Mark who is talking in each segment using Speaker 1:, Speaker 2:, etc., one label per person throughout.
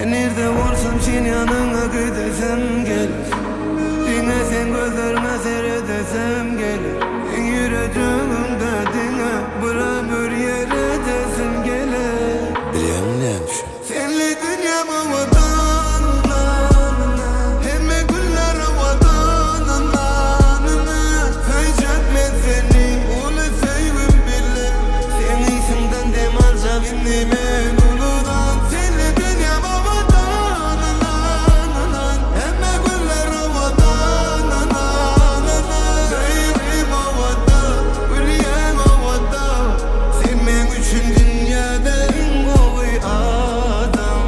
Speaker 1: nerede varsam sen yanına gidesem gelir. Dine sen gözlerime seyredesem gelir. Yüreğimde dine bulamır yere desim gelir.
Speaker 2: Biliyorum neymiş o?
Speaker 1: Senli dünyama vatanına, hemme güller vatanına. Feycetme seni, ulu sevim bile. Senin isimden dem alca bindiğimin uludan. Senli dünyama vatanına, hemme güller vatanına. Sevim vatan, üliyem vatan. Sen benim için dünyada en kovi adam.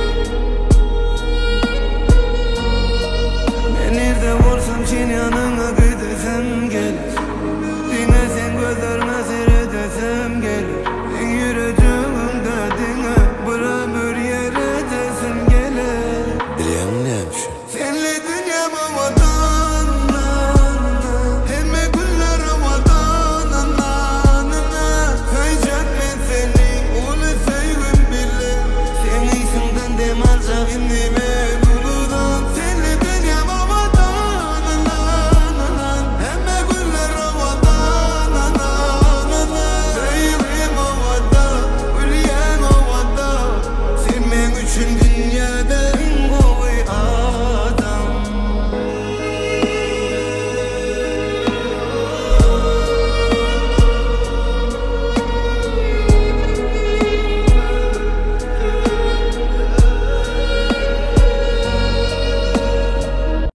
Speaker 1: Nerede varsam sen yanına